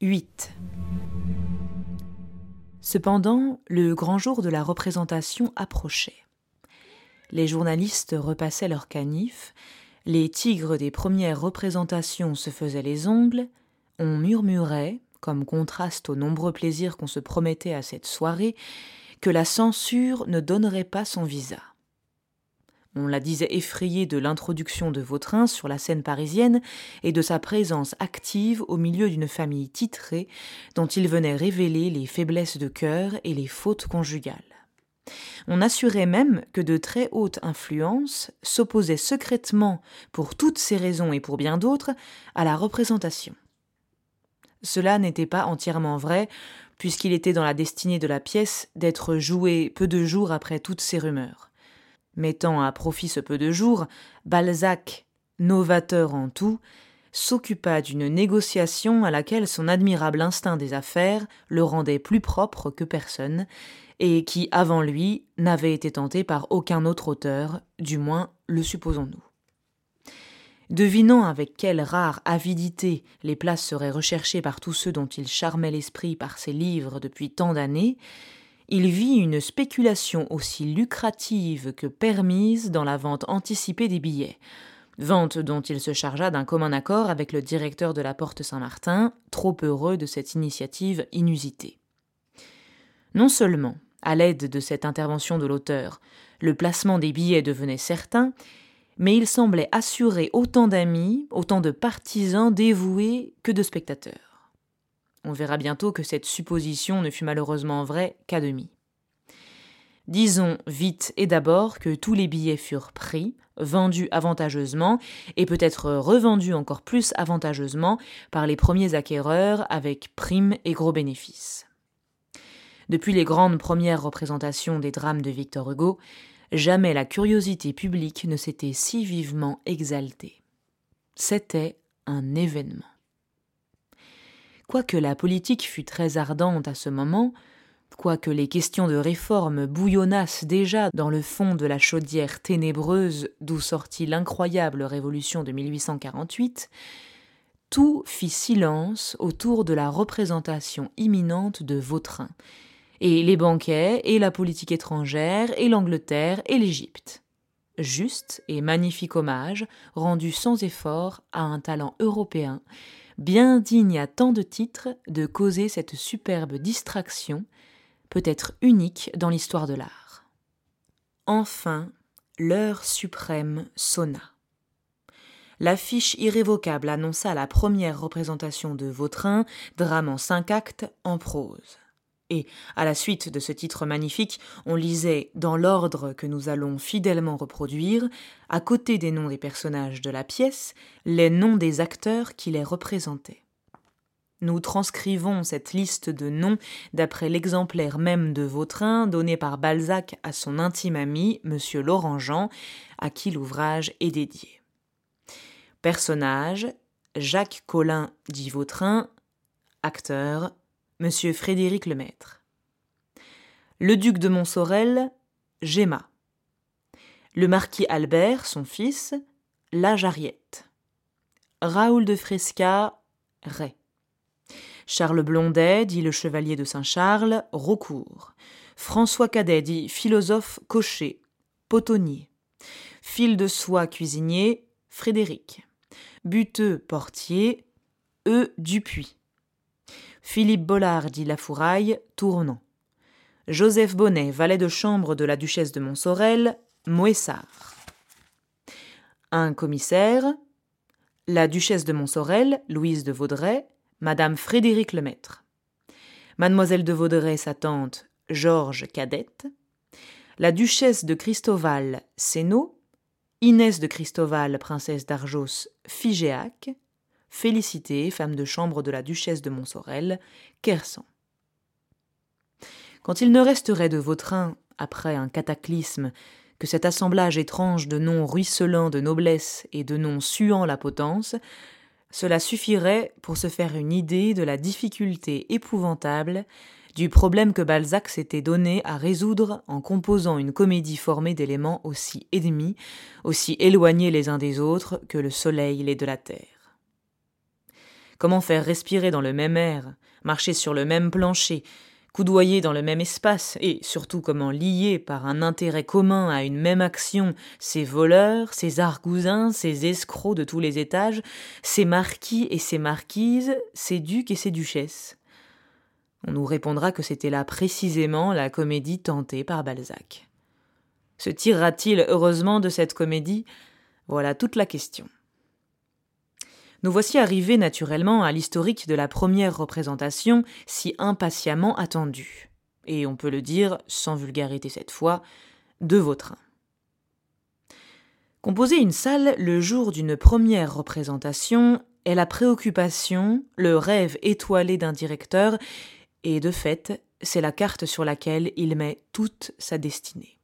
8. Cependant, le grand jour de la représentation approchait. Les journalistes repassaient leurs canifs, les tigres des premières représentations se faisaient les ongles, on murmurait, comme contraste aux nombreux plaisirs qu'on se promettait à cette soirée, que la censure ne donnerait pas son visa. On la disait effrayée de l'introduction de Vautrin sur la scène parisienne et de sa présence active au milieu d'une famille titrée dont il venait révéler les faiblesses de cœur et les fautes conjugales. On assurait même que de très hautes influences s'opposaient secrètement, pour toutes ces raisons et pour bien d'autres, à la représentation. Cela n'était pas entièrement vrai, puisqu'il était dans la destinée de la pièce d'être jouée peu de jours après toutes ces rumeurs. Mettant à profit ce peu de jours, Balzac, novateur en tout, s'occupa d'une négociation à laquelle son admirable instinct des affaires le rendait plus propre que personne, et qui, avant lui, n'avait été tenté par aucun autre auteur, du moins le supposons-nous. Devinant avec quelle rare avidité les places seraient recherchées par tous ceux dont il charmait l'esprit par ses livres depuis tant d'années, il vit une spéculation aussi lucrative que permise dans la vente anticipée des billets, vente dont il se chargea d'un commun accord avec le directeur de la Porte Saint-Martin, trop heureux de cette initiative inusitée. Non seulement, à l'aide de cette intervention de l'auteur, le placement des billets devenait certain, mais il semblait assurer autant d'amis, autant de partisans dévoués que de spectateurs. On verra bientôt que cette supposition ne fut malheureusement vraie qu'à demi. Disons vite et d'abord que tous les billets furent pris, vendus avantageusement, et peut-être revendus encore plus avantageusement par les premiers acquéreurs avec primes et gros bénéfices. Depuis les grandes premières représentations des drames de Victor Hugo, jamais la curiosité publique ne s'était si vivement exaltée. C'était un événement. Quoique la politique fût très ardente à ce moment, quoique les questions de réforme bouillonnassent déjà dans le fond de la chaudière ténébreuse d'où sortit l'incroyable révolution de 1848, tout fit silence autour de la représentation imminente de Vautrin, et les banquets, et la politique étrangère, et l'Angleterre, et l'Égypte. Juste et magnifique hommage rendu sans effort à un talent européen, bien digne à tant de titres de causer cette superbe distraction, peut-être unique dans l'histoire de l'art. Enfin, l'heure suprême sonna. L'affiche irrévocable annonça la première représentation de Vautrin, drame en 5 actes, en prose. Et, à la suite de ce titre magnifique, on lisait, dans l'ordre que nous allons fidèlement reproduire, à côté des noms des personnages de la pièce, les noms des acteurs qui les représentaient. Nous transcrivons cette liste de noms d'après l'exemplaire même de Vautrin donné par Balzac à son intime ami, M. Laurent Jean, à qui l'ouvrage est dédié. Personnage, Jacques Collin dit Vautrin. Acteur, M. Frédéric Lemaître. Le duc de Montsorel, Gemma. Le marquis Albert, son fils, la Jarriette. Raoul de Fresca, Ray. Charles Blondet, dit le chevalier de Saint-Charles, Raucourt. François Cadet, dit philosophe Cochet, Potonnier. Fil de soie cuisinier, Frédéric. Buteux portier, Dupuis. Philippe Bollard, dit Lafouraille, Tournant. Joseph Bonnet, valet de chambre de la duchesse de Montsorel, Moessard. Un commissaire, la duchesse de Montsorel, Louise de Vaudrey, Madame Frédéric Lemaître. Mademoiselle de Vaudrey, sa tante, Georges Cadette. La duchesse de Cristoval, Sénaud. Inès de Cristoval, princesse d'Argos, Figéac. Félicité, femme de chambre de la duchesse de Montsorel, Quersan. Quand il ne resterait de Vautrin, après un cataclysme, que cet assemblage étrange de noms ruisselants de noblesse et de noms suant la potence, cela suffirait pour se faire une idée de la difficulté épouvantable du problème que Balzac s'était donné à résoudre en composant une comédie formée d'éléments aussi ennemis, aussi éloignés les uns des autres que le soleil l'est de la terre. Comment faire respirer dans le même air, marcher sur le même plancher, coudoyer dans le même espace, et surtout comment lier par un intérêt commun à une même action ces voleurs, ces argousins, ces escrocs de tous les étages, ces marquis et ces marquises, ces ducs et ces duchesses. On nous répondra que c'était là précisément la comédie tentée par Balzac. Se tirera-t-il heureusement de cette comédie ? Voilà toute la question. Nous voici arrivés naturellement à l'historique de la première représentation si impatiemment attendue, et on peut le dire, sans vulgarité cette fois, de Vautrin. Composer une salle le jour d'une première représentation est la préoccupation, le rêve étoilé d'un directeur, et de fait, c'est la carte sur laquelle il met toute sa destinée.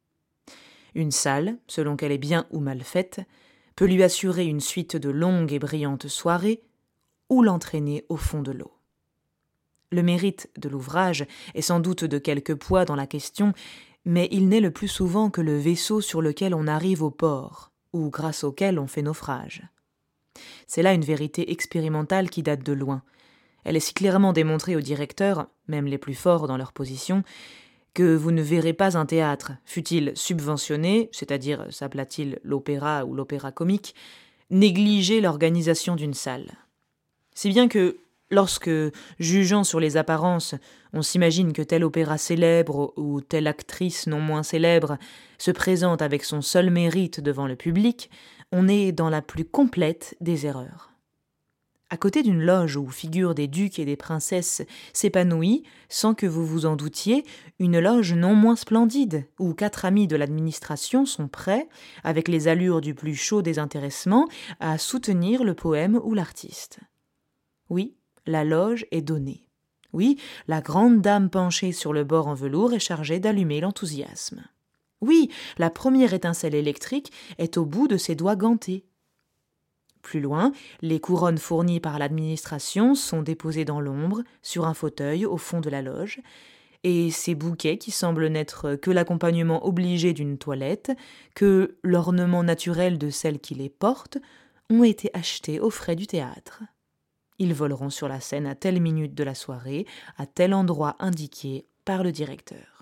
Une salle, selon qu'elle est bien ou mal faite, peut lui assurer une suite de longues et brillantes soirées ou l'entraîner au fond de l'eau. Le mérite de l'ouvrage est sans doute de quelque poids dans la question, mais il n'est le plus souvent que le vaisseau sur lequel on arrive au port, ou grâce auquel on fait naufrage. C'est là une vérité expérimentale qui date de loin. Elle est si clairement démontrée aux directeurs, même les plus forts dans leur position, que vous ne verrez pas un théâtre, fût-il subventionné, c'est-à-dire s'appela-t-il l'opéra ou l'opéra comique, négliger l'organisation d'une salle. Si bien que, lorsque, jugeant sur les apparences, on s'imagine que tel opéra célèbre ou telle actrice non moins célèbre se présente avec son seul mérite devant le public, on est dans la plus complète des erreurs. À côté d'une loge où figurent des ducs et des princesses s'épanouit, sans que vous vous en doutiez, une loge non moins splendide, où 4 amis de l'administration sont prêts, avec les allures du plus chaud désintéressement, à soutenir le poème ou l'artiste. Oui, la loge est donnée. Oui, la grande dame penchée sur le bord en velours est chargée d'allumer l'enthousiasme. Oui, la première étincelle électrique est au bout de ses doigts gantés. Plus loin, les couronnes fournies par l'administration sont déposées dans l'ombre, sur un fauteuil au fond de la loge, et ces bouquets qui semblent n'être que l'accompagnement obligé d'une toilette, que l'ornement naturel de celle qui les porte, ont été achetés aux frais du théâtre. Ils voleront sur la scène à telle minute de la soirée, à tel endroit indiqué par le directeur.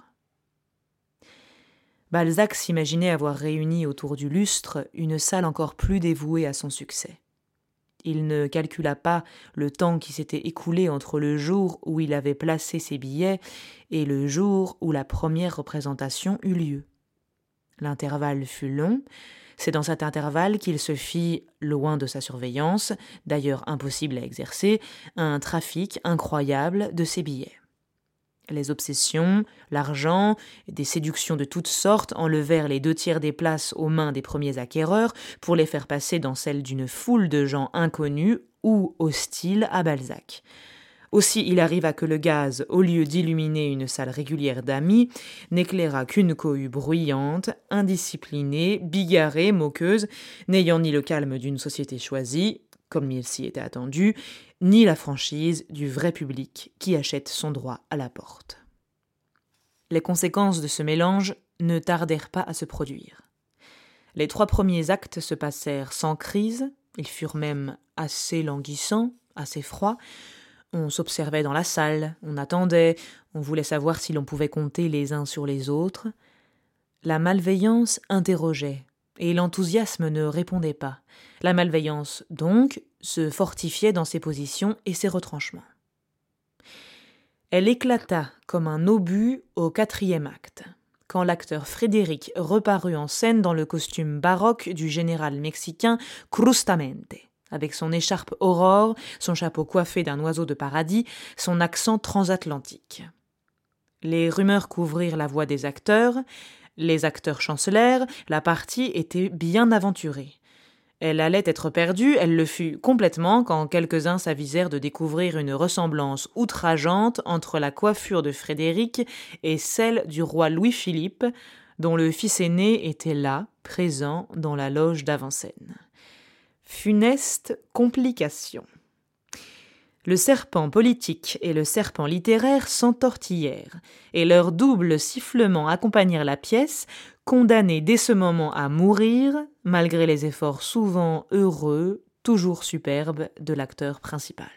Balzac s'imaginait avoir réuni autour du lustre une salle encore plus dévouée à son succès. Il ne calcula pas le temps qui s'était écoulé entre le jour où il avait placé ses billets et le jour où la première représentation eut lieu. L'intervalle fut long, c'est dans cet intervalle qu'il se fit, loin de sa surveillance, d'ailleurs impossible à exercer, un trafic incroyable de ses billets. Les obsessions, l'argent, des séductions de toutes sortes enlevèrent les 2/3 des places aux mains des premiers acquéreurs pour les faire passer dans celles d'une foule de gens inconnus ou hostiles à Balzac. Aussi il arriva que le gaz, au lieu d'illuminer une salle régulière d'amis, n'éclaira qu'une cohue bruyante, indisciplinée, bigarrée, moqueuse, n'ayant ni le calme d'une société choisie, comme il s'y était attendu, ni la franchise du vrai public qui achète son droit à la porte. Les conséquences de ce mélange ne tardèrent pas à se produire. Les 3 premiers actes se passèrent sans crise, ils furent même assez languissants, assez froids. On s'observait dans la salle, on attendait, on voulait savoir si l'on pouvait compter les uns sur les autres. La malveillance interrogeait, et l'enthousiasme ne répondait pas. La malveillance, donc, se fortifiait dans ses positions et ses retranchements. Elle éclata comme un obus au 4e acte, quand l'acteur Frédéric reparut en scène dans le costume baroque du général mexicain Crustamente, avec son écharpe aurore, son chapeau coiffé d'un oiseau de paradis, son accent transatlantique. Les rumeurs couvrirent la voix des acteurs, les acteurs chancelèrent, la partie était bien aventurée. Elle allait être perdue, elle le fut complètement quand quelques-uns s'avisèrent de découvrir une ressemblance outrageante entre la coiffure de Frédéric et celle du roi Louis-Philippe, dont le fils aîné était là, présent dans la loge d'avant-scène. Funeste complication. Le serpent politique et le serpent littéraire s'entortillèrent, et leurs doubles sifflements accompagnèrent la pièce, condamnée dès ce moment à mourir, malgré les efforts souvent heureux, toujours superbe, de l'acteur principal.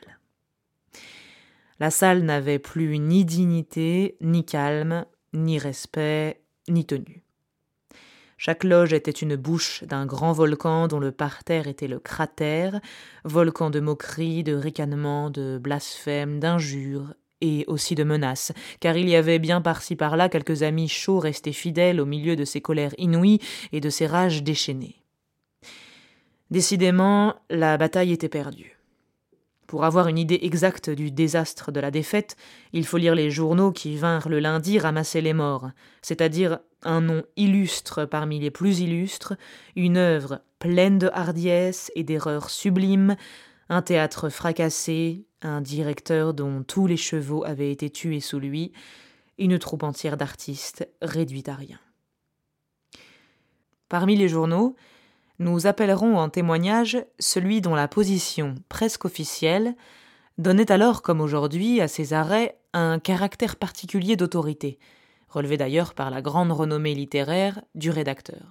La salle n'avait plus ni dignité, ni calme, ni respect, ni tenue. Chaque loge était une bouche d'un grand volcan dont le parterre était le cratère, volcan de moqueries, de ricanements, de blasphèmes, d'injures et aussi de menaces, car il y avait bien par-ci par-là quelques amis chauds restés fidèles au milieu de ces colères inouïes et de ces rages déchaînées. Décidément, la bataille était perdue. Pour avoir une idée exacte du désastre de la défaite, il faut lire les journaux qui vinrent le lundi ramasser les morts, c'est-à-dire un nom illustre parmi les plus illustres, une œuvre pleine de hardiesse et d'erreurs sublimes, un théâtre fracassé, un directeur dont tous les chevaux avaient été tués sous lui, une troupe entière d'artistes réduite à rien. Parmi les journaux, nous appellerons en témoignage celui dont la position, presque officielle, donnait alors, comme aujourd'hui, à ses arrêts un caractère particulier d'autorité, relevé d'ailleurs par la grande renommée littéraire du rédacteur.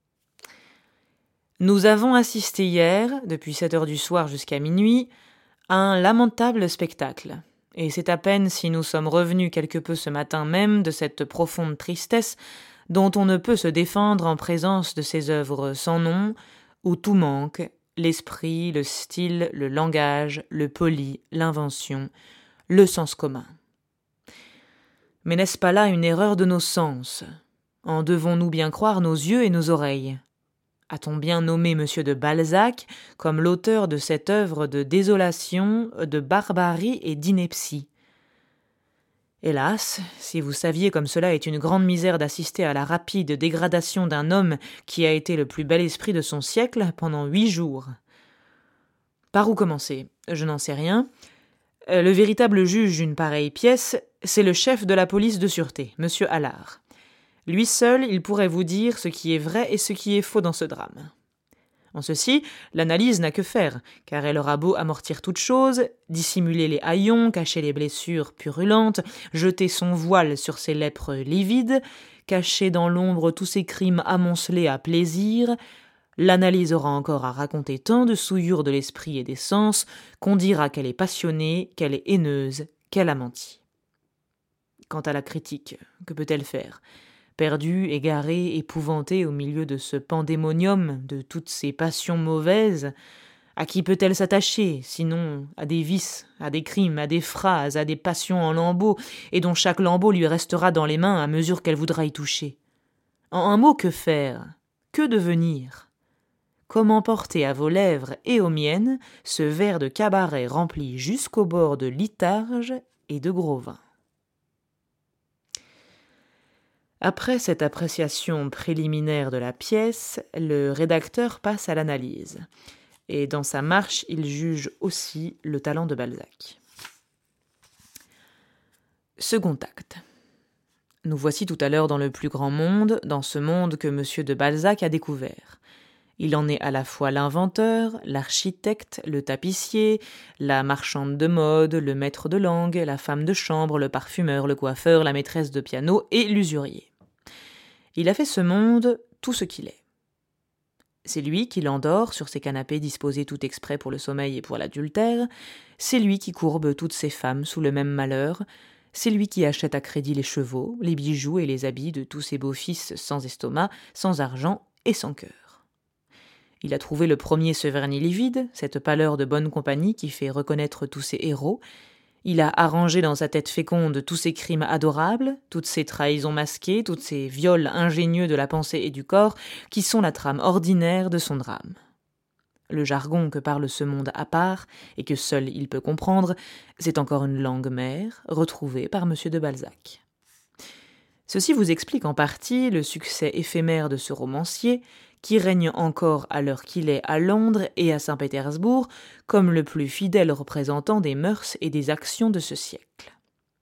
Nous avons assisté hier, depuis 7 heures du soir jusqu'à minuit, à un lamentable spectacle, et c'est à peine si nous sommes revenus quelque peu ce matin même de cette profonde tristesse dont on ne peut se défendre en présence de ces œuvres sans nom, où tout manque, l'esprit, le style, le langage, le poli, l'invention, le sens commun. Mais n'est-ce pas là une erreur de nos sens ? En devons-nous bien croire nos yeux et nos oreilles ? A-t-on bien nommé M. de Balzac comme l'auteur de cette œuvre de désolation, de barbarie et d'ineptie ? Hélas, si vous saviez comme cela est une grande misère d'assister à la rapide dégradation d'un homme qui a été le plus bel esprit de son siècle pendant 8 jours. Par où commencer ? Je n'en sais rien. Le véritable juge d'une pareille pièce, c'est le chef de la police de sûreté, M. Allard. Lui seul, il pourrait vous dire ce qui est vrai et ce qui est faux dans ce drame. En ceci, l'analyse n'a que faire, car elle aura beau amortir toute chose, dissimuler les haillons, cacher les blessures purulentes, jeter son voile sur ses lèpres livides, cacher dans l'ombre tous ces crimes amoncelés à plaisir, l'analyse aura encore à raconter tant de souillures de l'esprit et des sens qu'on dira qu'elle est passionnée, qu'elle est haineuse, qu'elle a menti. Quant à la critique, que peut-elle faire ? Perdue, égarée, épouvantée au milieu de ce pandémonium de toutes ces passions mauvaises, à qui peut-elle s'attacher, sinon à des vices, à des crimes, à des phrases, à des passions en lambeaux, et dont chaque lambeau lui restera dans les mains à mesure qu'elle voudra y toucher ? En un mot, que faire ? Que devenir ? Comment porter à vos lèvres et aux miennes ce verre de cabaret rempli jusqu'au bord de litharge et de gros vin ? Après cette appréciation préliminaire de la pièce, le rédacteur passe à l'analyse. Et dans sa marche, il juge aussi le talent de Balzac. Second acte. Nous voici tout à l'heure dans le plus grand monde, dans ce monde que M. de Balzac a découvert. Il en est à la fois l'inventeur, l'architecte, le tapissier, la marchande de mode, le maître de langue, la femme de chambre, le parfumeur, le coiffeur, la maîtresse de piano et l'usurier. Il a fait ce monde tout ce qu'il est. C'est lui qui l'endort sur ses canapés disposés tout exprès pour le sommeil et pour l'adultère, c'est lui qui courbe toutes ses femmes sous le même malheur, c'est lui qui achète à crédit les chevaux, les bijoux et les habits de tous ses beaux-fils sans estomac, sans argent et sans cœur. Il a trouvé le premier ce vernis livide, cette pâleur de bonne compagnie qui fait reconnaître tous ses héros. Il a arrangé dans sa tête féconde tous ces crimes adorables, toutes ces trahisons masquées, tous ces viols ingénieux de la pensée et du corps, qui sont la trame ordinaire de son drame. Le jargon que parle ce monde à part, et que seul il peut comprendre, c'est encore une langue mère, retrouvée par M. de Balzac. Ceci vous explique en partie le succès éphémère de ce romancier, qui règne encore à l'heure qu'il est à Londres et à Saint-Pétersbourg comme le plus fidèle représentant des mœurs et des actions de ce siècle.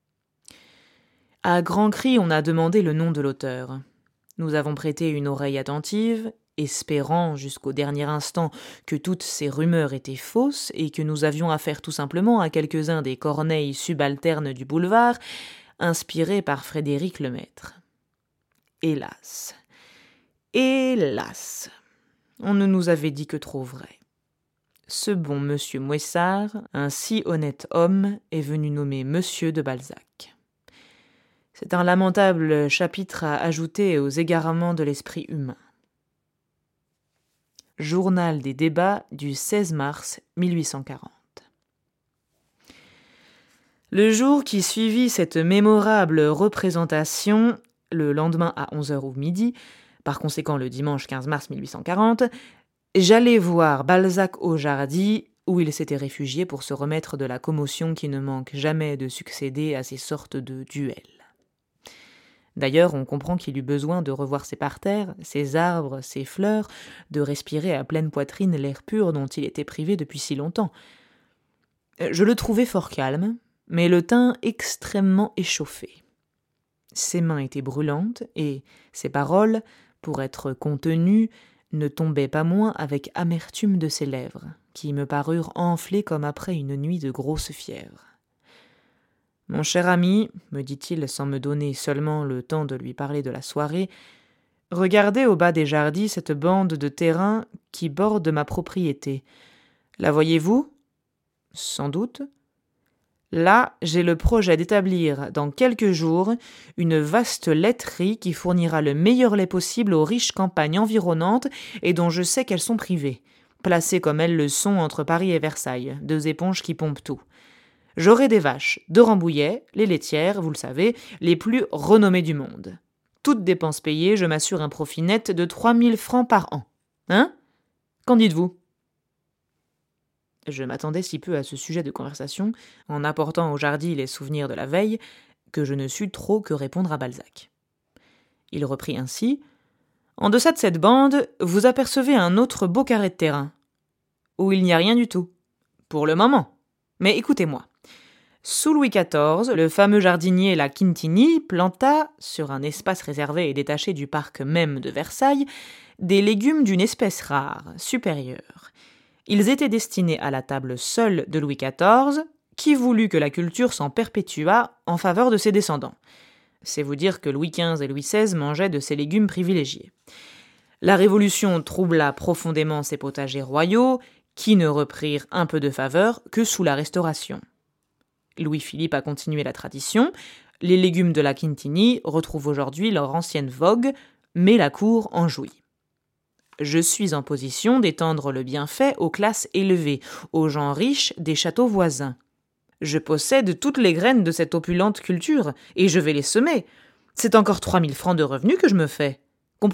À grands cris, on a demandé le nom de l'auteur. Nous avons prêté une oreille attentive, espérant jusqu'au dernier instant que toutes ces rumeurs étaient fausses et que nous avions affaire tout simplement à quelques-uns des Corneilles subalternes du boulevard, inspirés par Frédéric Lemaître. Hélas, hélas, on ne nous avait dit que trop vrai. ce bon monsieur Mouessard, un si honnête homme, est venu nommer monsieur de Balzac. C'est un lamentable chapitre à ajouter aux égarements de l'esprit humain. Journal des débats du 16 mars 1840. Le jour qui suivit cette mémorable représentation, le lendemain à 11h ou midi, par conséquent le dimanche 15 mars 1840, j'allai voir Balzac au Jardy, où il s'était réfugié pour se remettre de la commotion qui ne manque jamais de succéder à ces sortes de duels. D'ailleurs, on comprend qu'il eut besoin de revoir ses parterres, ses arbres, ses fleurs, de respirer à pleine poitrine l'air pur dont il était privé depuis si longtemps. Je le trouvai fort calme, mais le teint extrêmement échauffé. Ses mains étaient brûlantes, et ses paroles, pour être contenues, ne tombaient pas moins avec amertume de ses lèvres, qui me parurent enflées comme après une nuit de grosse fièvre. « Mon cher ami, me dit-il sans me donner seulement le temps de lui parler de la soirée, regardez au bas des jardins cette bande de terrain qui borde ma propriété. La voyez-vous ? Sans doute. Là, j'ai le projet d'établir dans quelques jours une vaste laiterie qui fournira le meilleur lait possible aux riches campagnes environnantes et dont je sais qu'elles sont privées, placées comme elles le sont entre Paris et Versailles, deux éponges qui pompent tout. J'aurai des vaches de Rambouillet, les laitières, vous le savez, les plus renommées du monde. Toutes dépenses payées, je m'assure un profit net de 3000 francs par an. Hein ? Qu'en dites-vous ? Je m'attendais si peu à ce sujet de conversation, en apportant au Jardy les souvenirs de la veille, que je ne sus trop que répondre à Balzac. Il reprit ainsi : « En deçà de cette bande, vous apercevez un autre beau carré de terrain, où il n'y a rien du tout, pour le moment. Mais écoutez-moi. Sous Louis XIV, le fameux jardinier La Quintini planta, sur un espace réservé et détaché du parc même de Versailles, des légumes d'une espèce rare, supérieure. Ils étaient destinés à la table seule de Louis XIV, qui voulut que la culture s'en perpétuât en faveur de ses descendants. C'est vous dire que Louis XV et Louis XVI mangeaient de ces légumes privilégiés. La Révolution troubla profondément ces potagers royaux, qui ne reprirent un peu de faveur que sous la Restauration. Louis-Philippe a continué la tradition, les légumes de la Quintini retrouvent aujourd'hui leur ancienne vogue, mais la cour en jouit. Je suis en position d'étendre le bienfait aux classes élevées, aux gens riches des châteaux voisins. Je possède toutes les graines de cette opulente culture, et je vais les semer. C'est encore 3000 francs de revenus que je me fais. Comprenez-vous ?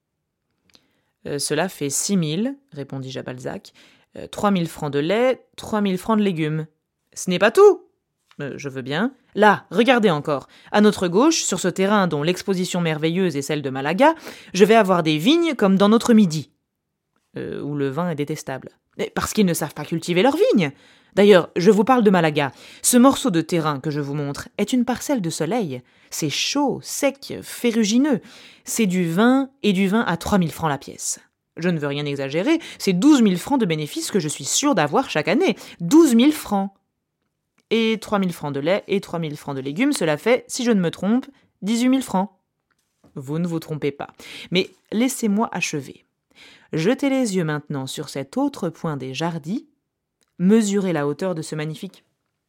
Cela fait 6000, répondis-je à Balzac. 3000 francs de lait, 3000 francs de légumes. Ce n'est pas tout. Je veux bien. Là, regardez encore. À notre gauche, sur ce terrain dont l'exposition merveilleuse est celle de Malaga, je vais avoir des vignes comme dans notre Midi, où le vin est détestable. Parce qu'ils ne savent pas cultiver leurs vignes. D'ailleurs, je vous parle de Malaga. Ce morceau de terrain que je vous montre est une parcelle de soleil. C'est chaud, sec, ferrugineux. C'est du vin, et du vin à 3000 francs la pièce. Je ne veux rien exagérer, c'est 12 000 francs de bénéfices que je suis sûr d'avoir chaque année. 12 000 francs. Et 3 000 francs de lait et 3 000 francs de légumes, cela fait, si je ne me trompe, 18 000 francs. Vous ne vous trompez pas. Mais laissez-moi achever. Jetez les yeux maintenant sur cet autre point des jardins. Mesurez la hauteur de ce magnifique.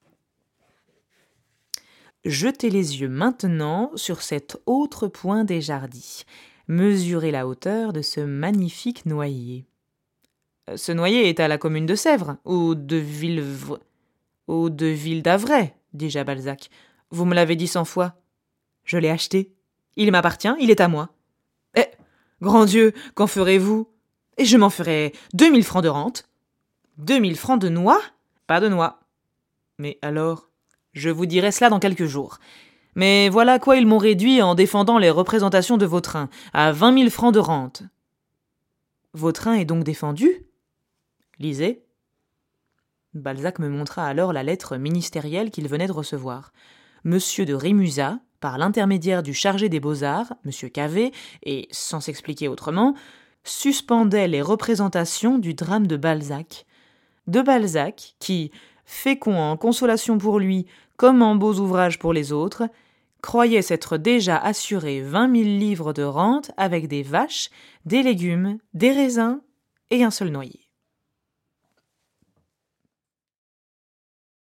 Jetez les yeux maintenant sur cet autre point des jardins. Mesurez la hauteur de ce magnifique noyer. Ce noyer est à la commune de Sèvres, ou de Ville d'Avray, dis-je à Balzac. Vous me l'avez dit 100 fois. Je l'ai acheté. Il m'appartient, il est à moi. Eh, grand Dieu, qu'en ferez-vous ? Et je m'en ferai 2000 francs de rente. 2000 francs de noix ? Pas de noix. Mais alors, je vous dirai cela dans quelques jours. Mais voilà quoi ils m'ont réduit en défendant les représentations de Vautrin, à 20 000 francs de rente. Vautrin est donc défendu ? Lisez. Balzac me montra alors la lettre ministérielle qu'il venait de recevoir. Monsieur de Rémusat, par l'intermédiaire du chargé des beaux-arts, monsieur Cavé, et sans s'expliquer autrement, suspendait les représentations du drame de Balzac. De Balzac, qui, fécond en consolation pour lui comme en beaux ouvrages pour les autres, croyait s'être déjà assuré 20 000 livres de rente avec des vaches, des légumes, des raisins et un seul noyer.